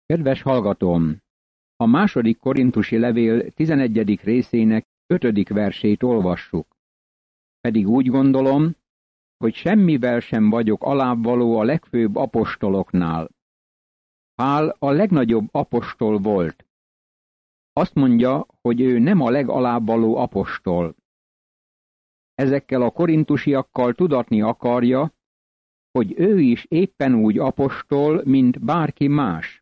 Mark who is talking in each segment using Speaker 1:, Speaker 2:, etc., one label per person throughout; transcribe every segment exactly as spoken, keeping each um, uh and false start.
Speaker 1: Kedves hallgatóm! A második korintusi levél tizenegyedik részének ötödik versét olvassuk. Pedig úgy gondolom, hogy semmivel sem vagyok alábbvaló a legfőbb apostoloknál. Pál a legnagyobb apostol volt. Azt mondja, hogy ő nem a legalábbvaló apostol. Ezekkel a korintusiakkal tudatni akarja, hogy ő is éppen úgy apostol, mint bárki más.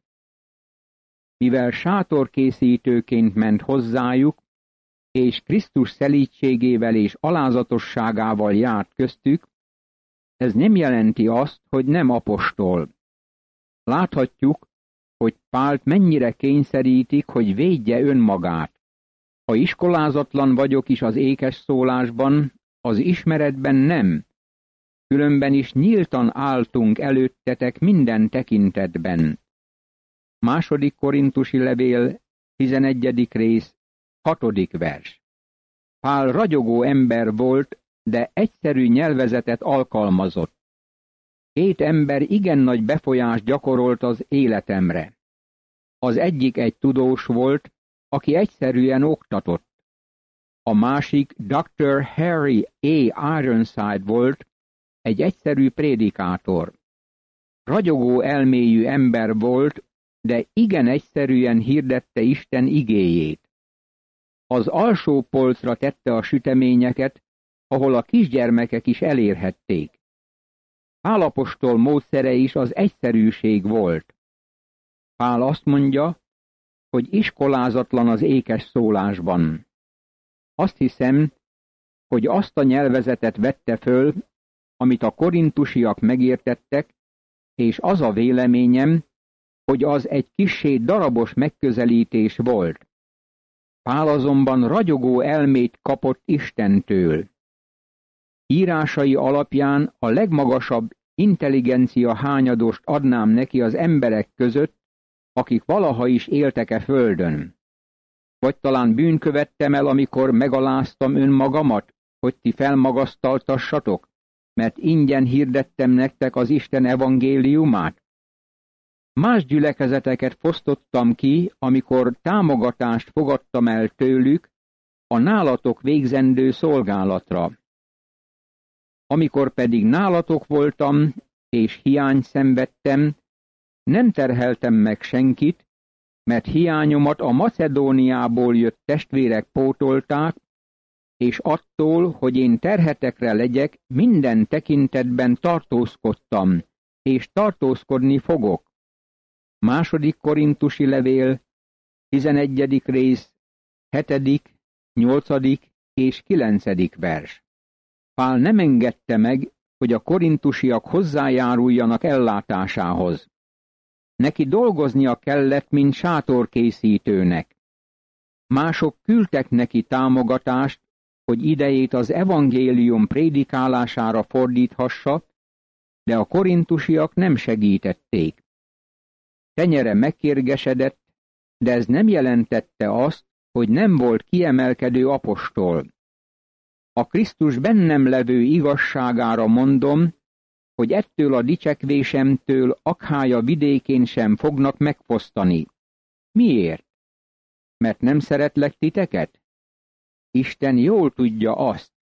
Speaker 1: Mivel sátorkészítőként ment hozzájuk, és Krisztus szelídségével és alázatosságával járt köztük, ez nem jelenti azt, hogy nem apostol. Láthatjuk, hogy Pált mennyire kényszerítik, hogy védje önmagát. Ha iskolázatlan vagyok is az ékes szólásban, az ismeretben nem, különben is nyíltan álltunk előttetek minden tekintetben. Második korintusi levél, tizenegyedik rész, hatodik vers. Pál ragyogó ember volt, de egyszerű nyelvezetet alkalmazott. Két ember igen nagy befolyást gyakorolt az életemre. Az egyik egy tudós volt, aki egyszerűen oktatott. A másik doktor Harry A. Ironside volt, egy egyszerű prédikátor. Ragyogó elméjű ember volt, de igen egyszerűen hirdette Isten igéjét. Az alsó polcra tette a süteményeket, ahol a kisgyermekek is elérhették. Pál apostol módszere is az egyszerűség volt. Pál azt mondja, hogy iskolázatlan az ékes szólásban. Azt hiszem, hogy azt a nyelvezetet vette föl, amit a korintusiak megértettek, és az a véleményem, hogy az egy kissé darabos megközelítés volt. Pál azonban ragyogó elmét kapott Istentől. Írásai alapján a legmagasabb intelligencia hányadost adnám neki az emberek között, akik valaha is éltek-e földön. Vagy talán bűn követtem el, amikor megaláztam önmagamat, hogy ti felmagasztaltassatok, mert ingyen hirdettem nektek az Isten evangéliumát? Más gyülekezeteket fosztottam ki, amikor támogatást fogadtam el tőlük a nálatok végzendő szolgálatra. Amikor pedig nálatok voltam, és hiány szenvedtem, nem terheltem meg senkit, mert hiányomat a Macedóniából jött testvérek pótolták, és attól, hogy én terhetekre legyek, minden tekintetben tartózkodtam, és tartózkodni fogok. Második korintusi levél, tizenegyedik rész, hetedik, nyolcadik és kilencedik vers. Pál nem engedte meg, hogy a korintusiak hozzájáruljanak ellátásához. Neki dolgoznia kellett, mint sátorkészítőnek. Mások küldtek neki támogatást, hogy idejét az evangélium prédikálására fordíthassa, de a korintusiak nem segítették. Tenyere megkérgesedett, de ez nem jelentette azt, hogy nem volt kiemelkedő apostol. A Krisztus bennem levő igazságára mondom, hogy ettől a dicsekvésemtől Akhája vidékén sem fognak megfosztani. Miért? Mert nem szeretlek titeket? Isten jól tudja azt.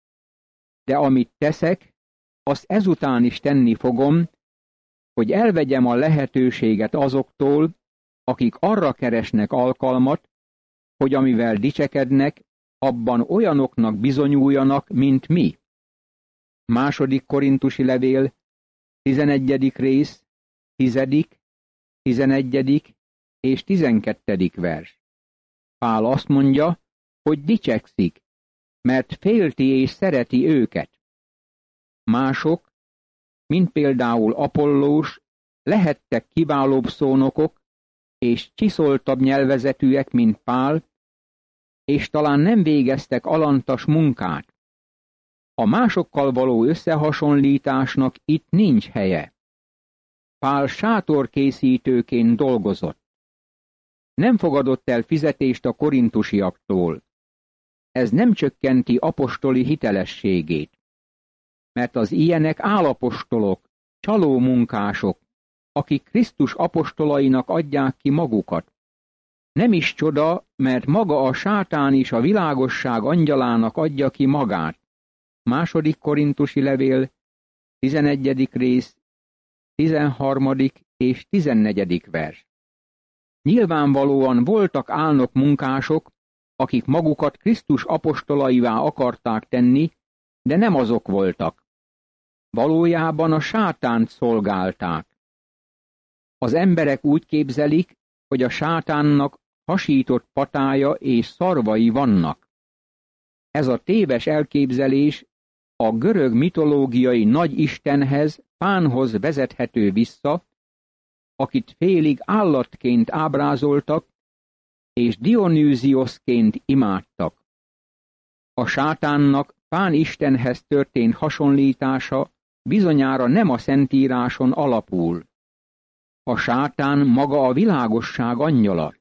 Speaker 1: De amit teszek, azt ezután is tenni fogom, hogy elvegyem a lehetőséget azoktól, akik arra keresnek alkalmat, hogy amivel dicsekednek, abban olyanoknak bizonyuljanak, mint mi. Második korintusi levél, tizenegyedik rész, tizedik, tizenegyedik és tizenkettedik vers. Pál azt mondja, hogy dicsekszik, mert félti és szereti őket. Mások, mint például Apollós, lehettek kiválóbb szónokok, és csiszoltabb nyelvezetűek, mint Pál, és talán nem végeztek alantas munkát. A másokkal való összehasonlításnak itt nincs helye. Pál sátorkészítőként dolgozott. Nem fogadott el fizetést a korintusiaktól. Ez nem csökkenti apostoli hitelességét. Mert az ilyenek álapostolok, csalómunkások, akik Krisztus apostolainak adják ki magukat. Nem is csoda, mert maga a sátán is a világosság angyalának adja ki magát. Második Korintusi levél, tizenegyedik rész, tizenharmadik és tizennegyedik vers. Nyilvánvalóan voltak álnok munkások, akik magukat Krisztus apostolaivá akarták tenni, de nem azok voltak. Valójában a sátánt szolgálták. Az emberek úgy képzelik, hogy a sátánnak hasított patája és szarvai vannak. Ez a téves elképzelés a görög mitológiai nagyistenhez, Pánhoz vezethető vissza, akit félig állatként ábrázoltak, és Dionűzioszként imádtak. A sátánnak Pán istenhez történt hasonlítása bizonyára nem a Szentíráson alapul. A sátán maga a világosság angyala.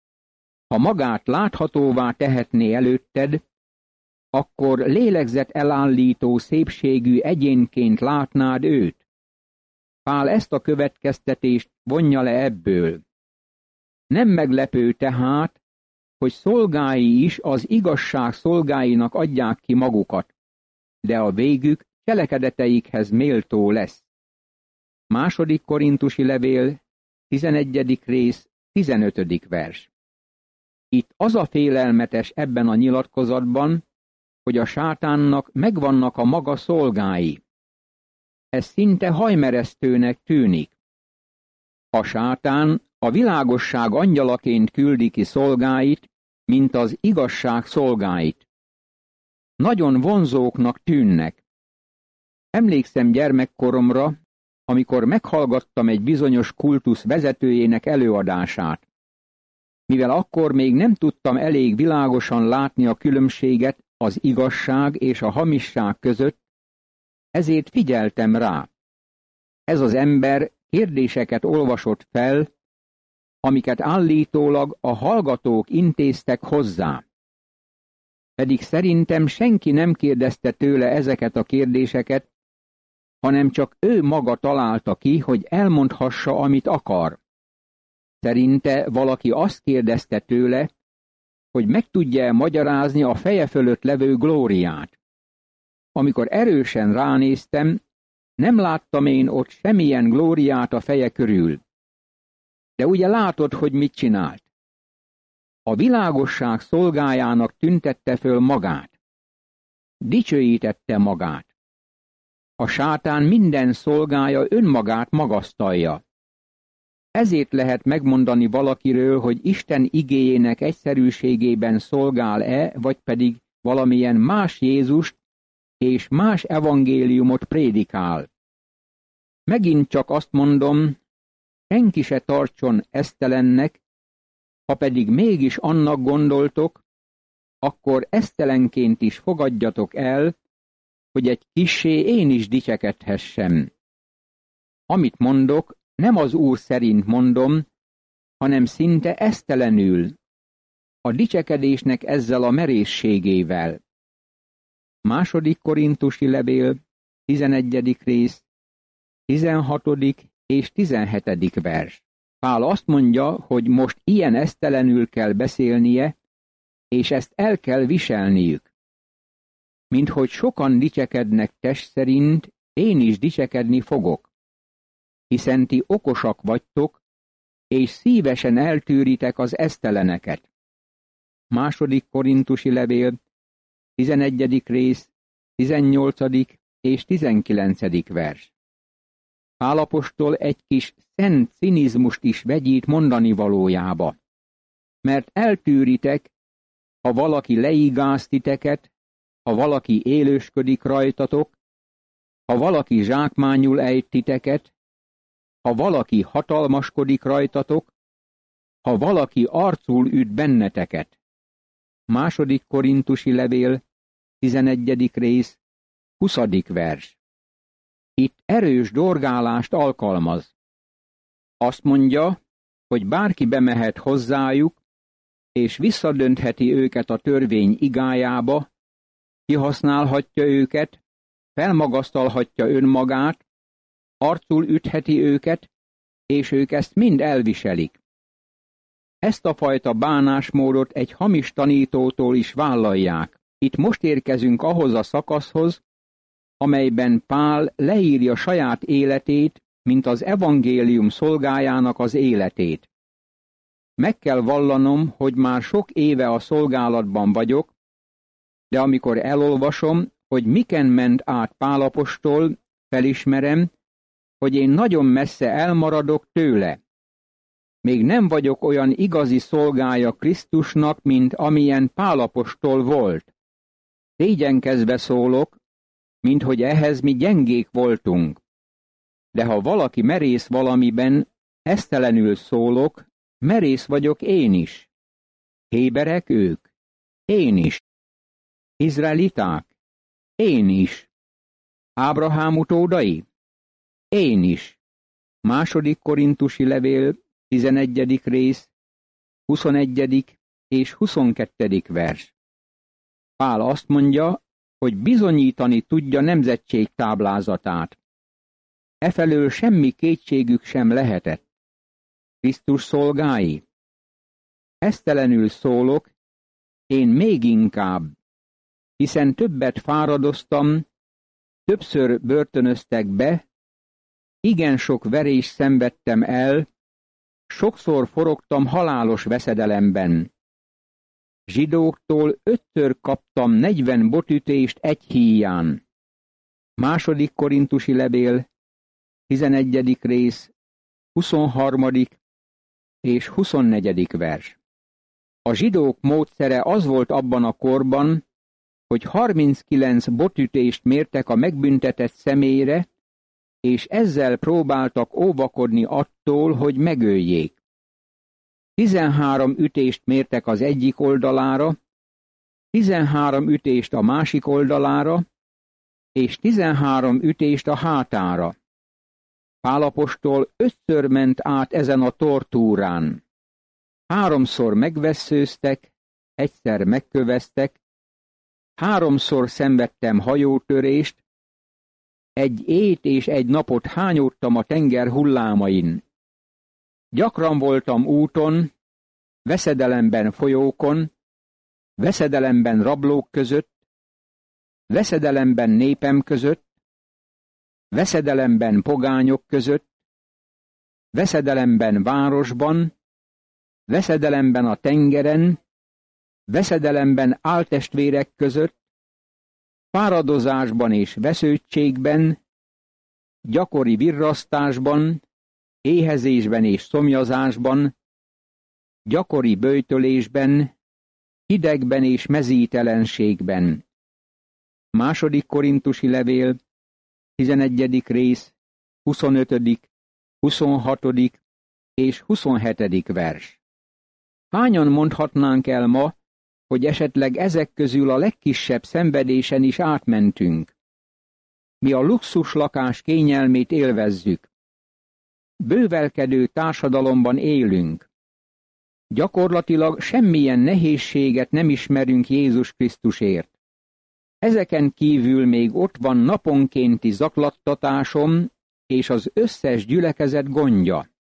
Speaker 1: Ha magát láthatóvá tehetné előtted, akkor lélegzet elállító szépségű egyénként látnád őt. Pál ezt a következtetést vonja le ebből. Nem meglepő tehát, hogy szolgái is az igazság szolgáinak adják ki magukat, de a végük cselekedeteikhez méltó lesz. Második Korintusi levél, tizenegyedik rész, tizenötödik vers. Itt az a félelmetes ebben a nyilatkozatban, hogy a sátánnak megvannak a maga szolgái. Ez szinte hajmeresztőnek tűnik. A sátán a világosság angyalaként küldi ki szolgáit, mint az igazság szolgáit. Nagyon vonzóknak tűnnek. Emlékszem gyermekkoromra, amikor meghallgattam egy bizonyos kultusz vezetőjének előadását. Mivel akkor még nem tudtam elég világosan látni a különbséget az igazság és a hamisság között, ezért figyeltem rá. Ez az ember kérdéseket olvasott fel, amiket állítólag a hallgatók intéztek hozzá. Pedig szerintem senki nem kérdezte tőle ezeket a kérdéseket, hanem csak ő maga találta ki, hogy elmondhassa, amit akar. Szerinte valaki azt kérdezte tőle, hogy meg tudja magyarázni a feje fölött levő glóriát. Amikor erősen ránéztem, nem láttam én ott semmilyen glóriát a feje körül. De ugye látod, hogy mit csinált? A világosság szolgájának tüntette föl magát. Dicsőítette magát. A sátán minden szolgája önmagát magasztalja. Ezért lehet megmondani valakiről, hogy Isten igéjének egyszerűségében szolgál-e, vagy pedig valamilyen más Jézust és más evangéliumot prédikál. Megint csak azt mondom, senki se tartson esztelennek, ha pedig mégis annak gondoltok, akkor esztelenként is fogadjatok el, hogy egy kissé én is dicsekedhessem. Amit mondok, nem az Úr szerint mondom, hanem szinte esztelenül, a dicsekedésnek ezzel a merészségével. Második Korintusi levél, tizenegyedik rész, tizenhatodik és tizenhetedik vers. Pál azt mondja, hogy most ilyen esztelenül kell beszélnie, és ezt el kell viselniük. Minthogy sokan dicsekednek test szerint, én is dicsekedni fogok. Hiszen ti okosak vagytok, és szívesen eltűritek az eszteleneket. Második Korintusi levél, tizenegyedik rész, tizennyolcadik és tizenkilencedik vers. Pál apostol egy kis szent cinizmust is vegyít mondani valójába. Mert eltűritek, ha valaki leigáz titeket, ha valaki élősködik rajtatok, ha valaki zsákmányul ejt titeket, ha valaki hatalmaskodik rajtatok, ha valaki arcul üt benneteket. Második Korintusi levél, tizenegyedik rész, huszadik vers. Itt erős dorgálást alkalmaz. Azt mondja, hogy bárki bemehet hozzájuk, és visszadöntheti őket a törvény igájába, kihasználhatja őket, felmagasztalhatja önmagát, arcul ütheti őket, és ők ezt mind elviselik. Ezt a fajta bánásmódot egy hamis tanítótól is vállalják. Itt most érkezünk ahhoz a szakaszhoz, amelyben Pál leírja saját életét, mint az evangélium szolgájának az életét. Meg kell vallanom, hogy már sok éve a szolgálatban vagyok, de amikor elolvasom, hogy miken ment át Pál apostol, felismerem, hogy én nagyon messze elmaradok tőle. Még nem vagyok olyan igazi szolgája Krisztusnak, mint amilyen Pál apostol volt. Szégyenkezve szólok, minthogy ehhez mi gyengék voltunk. De ha valaki merész valamiben, esztelenül szólok, merész vagyok én is. Héberek ők? Én is. Izraeliták? Én is. Ábrahám utódai? Én is. Második korintusi levél, tizenegyedik rész, huszonegyedik és huszonkettedik vers. Pál azt mondja, hogy bizonyítani tudja nemzetség táblázatát. Efelől semmi kétségük sem lehetett. Krisztus szolgái. Esztelenül szólok, én még inkább, hiszen többet fáradoztam, többször börtönöztek be, igen sok verést szenvedtem el, sokszor forogtam halálos veszedelemben. Zsidóktól ötször kaptam negyven botütést egy híján. Második korintusi levél, tizenegyedik rész, huszonharmadik és huszonnegyedik vers. A zsidók módszere az volt abban a korban, hogy harminckilenc botütést mértek a megbüntetett személyre, és ezzel próbáltak óvakodni attól, hogy megöljék. Tizenhárom ütést mértek az egyik oldalára, tizenhárom ütést a másik oldalára, és tizenhárom ütést a hátára. Pál apostol ötször ment át ezen a tortúrán. Háromszor megvesszőztek, egyszer megköveztek, háromszor szenvedtem hajótörést, egy ét és egy napot hányódtam a tenger hullámain. Gyakran voltam úton, veszedelemben folyókon, veszedelemben rablók között, veszedelemben népem között, veszedelemben pogányok között, veszedelemben városban, veszedelemben a tengeren, veszedelemben áltestvérek között, fáradozásban és vesződtségben, gyakori virrasztásban, éhezésben és szomjazásban, gyakori böjtölésben, hidegben és mezítelenségben. Második korintusi levél, tizenegyedik rész, huszonötödik, huszonhatodik és huszonhetedik vers. Hányan mondhatnánk el ma, hogy esetleg ezek közül a legkisebb szenvedésen is átmentünk? Mi a luxus lakás kényelmét élvezzük. Bővelkedő társadalomban élünk. Gyakorlatilag semmilyen nehézséget nem ismerünk Jézus Krisztusért. Ezeken kívül még ott van naponkénti zaklattatásom és az összes gyülekezet gondja.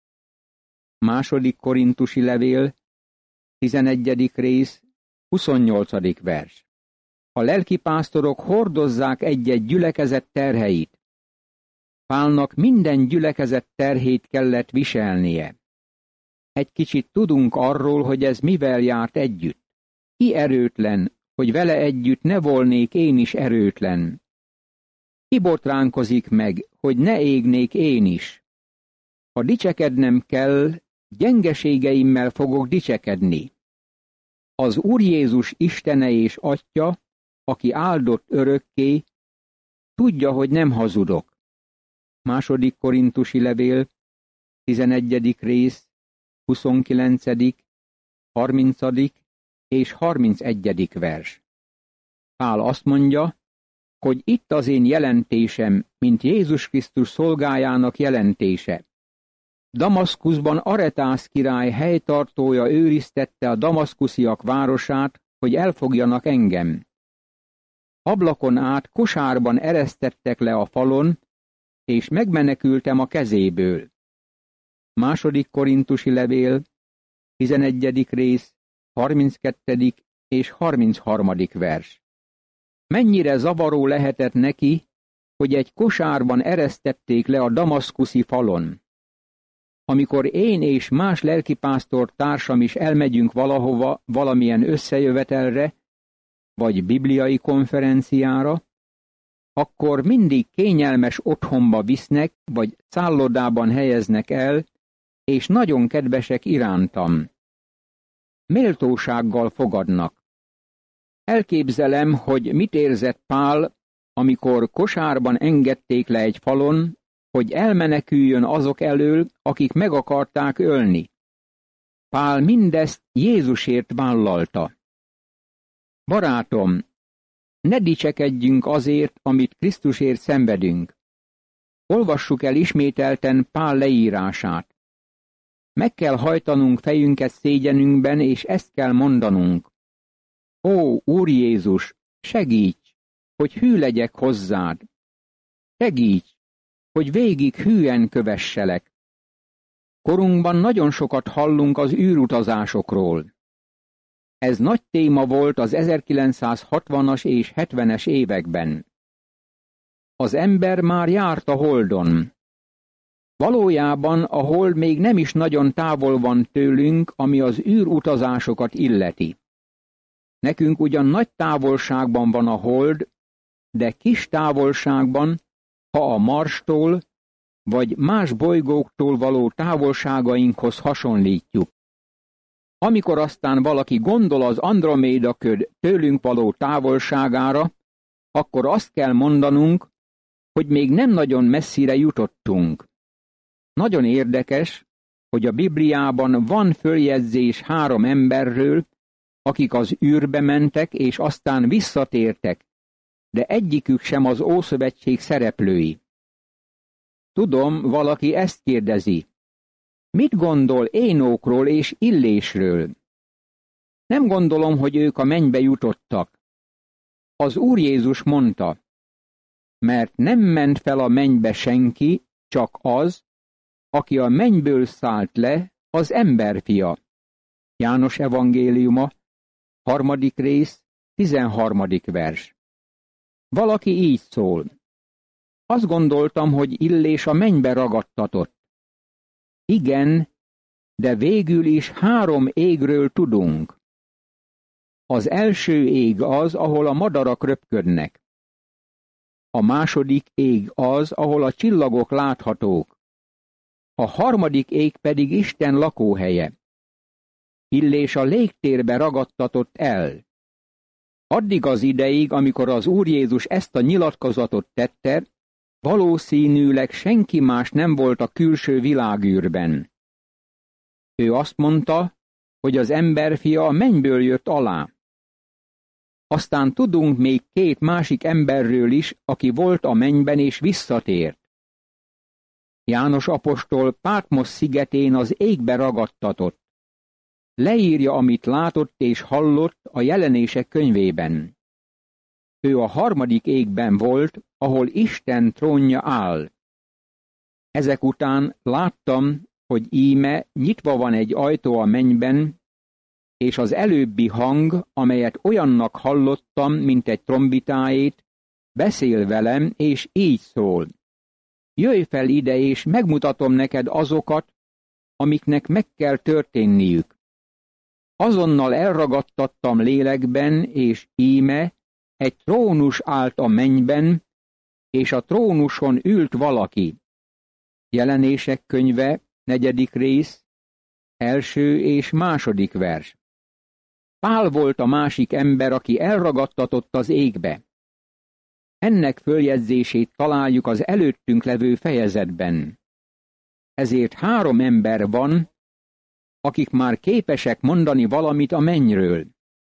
Speaker 1: Második korintusi levél, tizenegyedik rész, huszonnyolcadik vers. A lelkipásztorok hordozzák egy-egy gyülekezet terheit. Pálnak minden gyülekezet terhét kellett viselnie. Egy kicsit tudunk arról, hogy ez mivel járt együtt. Ki erőtlen, hogy vele együtt ne volnék én is erőtlen? Ki botránkozik meg, hogy ne égnék én is? Ha dicsekednem kell, gyengeségeimmel fogok dicsekedni. Az Úr Jézus Istene és Atya, aki áldott örökké, tudja, hogy nem hazudok. Második korintusi levél, tizenegyedik rész, huszonkilencedik, harmincadik és harmincegyedik vers. Pál azt mondja, hogy itt az én jelentésem, mint Jézus Krisztus szolgájának jelentése. Damaszkuszban Aretász király helytartója őriztette a damaszkusziak városát, hogy elfogjanak engem. Ablakon át kosárban eresztettek le a falon, és megmenekültem a kezéből. Második korintusi levél, tizenegyedik rész, harminckettedik és harmincharmadik vers. Mennyire zavaró lehetett neki, hogy egy kosárban eresztették le a damaszkuszi falon. Amikor én és más lelkipásztor társam is elmegyünk valahova, valamilyen összejövetelre, vagy bibliai konferenciára, akkor mindig kényelmes otthonba visznek, vagy szállodában helyeznek el, és nagyon kedvesek irántam. Méltósággal fogadnak. Elképzelem, hogy mit érzett Pál, amikor kosárban engedték le egy falon, hogy elmeneküljön azok elől, akik meg akarták ölni. Pál mindezt Jézusért vállalta. Barátom, ne dicsekedjünk azért, amit Krisztusért szenvedünk. Olvassuk el ismételten Pál leírását. Meg kell hajtanunk fejünket szégyenünkben, és ezt kell mondanunk. Ó, Úr Jézus, segíts, hogy hű legyek hozzád. Segíts, hogy végig hűen kövesselek. Korunkban nagyon sokat hallunk az űrutazásokról. Ez nagy téma volt az ezerkilencszázhatvanas és hetvenes években. Az ember már járt a Holdon. Valójában a Hold még nem is nagyon távol van tőlünk, ami az űrutazásokat illeti. Nekünk ugyan nagy távolságban van a Hold, de kis távolságban, ha a Marstól vagy más bolygóktól való távolságainkhoz hasonlítjuk. Amikor aztán valaki gondol az Androméda köd tőlünk való távolságára, akkor azt kell mondanunk, hogy még nem nagyon messzire jutottunk. Nagyon érdekes, hogy a Bibliában van följegyzés három emberről, akik az űrbe mentek és aztán visszatértek, de egyikük sem az Ószövetség szereplői. Tudom, valaki ezt kérdezi. Mit gondol Énókról és Illésről? Nem gondolom, hogy ők a mennybe jutottak. Az Úr Jézus mondta, mert nem ment fel a mennybe senki, csak az, aki a mennyből szállt le, az emberfia. János evangéliuma, harmadik rész, tizenharmadik vers. Valaki így szól. Azt gondoltam, hogy Illés a mennybe ragadtatott. Igen, de végül is három égről tudunk. Az első ég az, ahol a madarak röpködnek. A második ég az, ahol a csillagok láthatók. A harmadik ég pedig Isten lakóhelye. Illés a légtérbe ragadtatott el. Addig az ideig, amikor az Úr Jézus ezt a nyilatkozatot tette, valószínűleg senki más nem volt a külső világűrben. Ő azt mondta, hogy az emberfia a mennyből jött alá. Aztán tudunk még két másik emberről is, aki volt a mennyben és visszatért. János apostol Pátmosz szigetén az égbe ragadtatott. Leírja, amit látott és hallott a Jelenések könyvében. Ő a harmadik égben volt, ahol Isten trónja áll. Ezek után láttam, hogy íme nyitva van egy ajtó a mennyben, és az előbbi hang, amelyet olyannak hallottam, mint egy trombitáét, beszél velem, és így szól. Jöjj fel ide, és megmutatom neked azokat, amiknek meg kell történniük. Azonnal elragadtattam lélekben, és íme, egy trónus állt a mennyben, és a trónuson ült valaki. Jelenések könyve, negyedik rész, első és második vers. Pál volt a másik ember, aki elragadtatott az égbe. Ennek följegyzését találjuk az előttünk levő fejezetben. Ezért három ember van, akik már képesek mondani valamit a mennyről.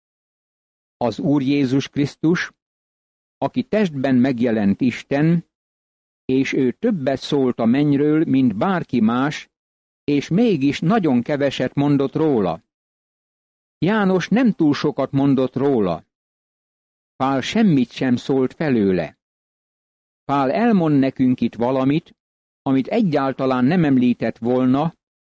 Speaker 1: Az Úr Jézus Krisztus, aki testben megjelent Isten, és ő többet szólt a mennyről, mint bárki más, és mégis nagyon keveset mondott róla. János nem túl sokat mondott róla. Pál semmit sem szólt felőle. Pál elmond nekünk itt valamit, amit egyáltalán nem említett volna,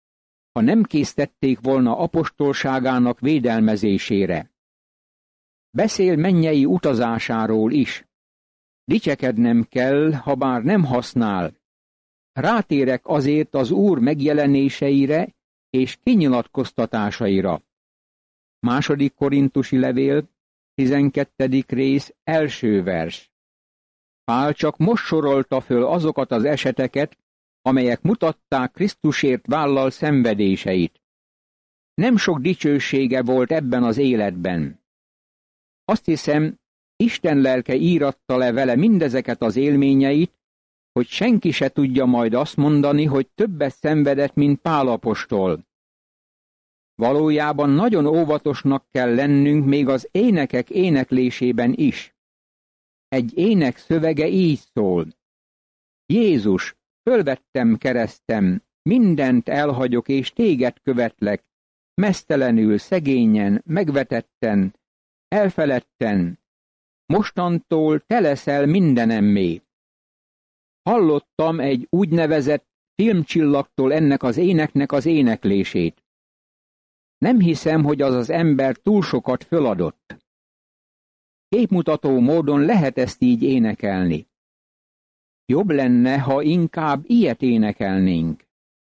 Speaker 1: ha nem késztették volna apostolságának védelmezésére. Beszél mennyei utazásáról is. Dicsekednem kell, ha bár nem használ. Rátérek azért az Úr megjelenéseire és kinyilatkoztatásaira. Második Korintusi levél, tizenkettedik rész, első vers. Pál csak most sorolta föl azokat az eseteket, amelyek mutatták Krisztusért vállal szenvedéseit. Nem sok dicsősége volt ebben az életben. Azt hiszem, Isten lelke íratta le vele mindezeket az élményeit, hogy senki se tudja majd azt mondani, hogy többet szenvedett, mint Pál apostol. Valójában nagyon óvatosnak kell lennünk még az énekek éneklésében is. Egy ének szövege így szól. Jézus, fölvettem keresztem, mindent elhagyok és téged követlek, meztelenül, szegényen, megvetetten, elfeledten, mostantól te leszel mindenemmé. Hallottam egy úgynevezett filmcsillagtól ennek az éneknek az éneklését. Nem hiszem, hogy az az ember túl sokat föladott. Képmutató módon lehet ezt így énekelni. Jobb lenne, ha inkább ilyet énekelnénk.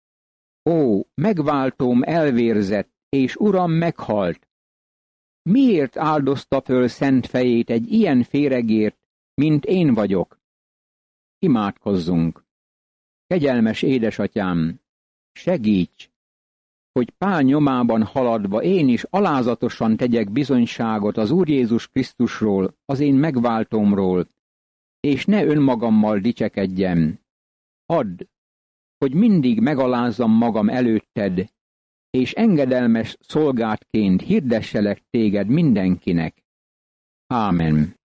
Speaker 1: Ó, megváltóm elvérzett, és Uram meghalt. Miért áldozta föl szent fejét egy ilyen féregért, mint én vagyok? Imádkozzunk. Kegyelmes édesatyám, segíts, hogy Pál nyomában haladva én is alázatosan tegyek bizonyságot az Úr Jézus Krisztusról, az én megváltómról, és ne önmagammal dicsekedjem. Add, hogy mindig megalázzam magam előtted, és engedelmes szolgátként hirdesselek téged mindenkinek. Ámen.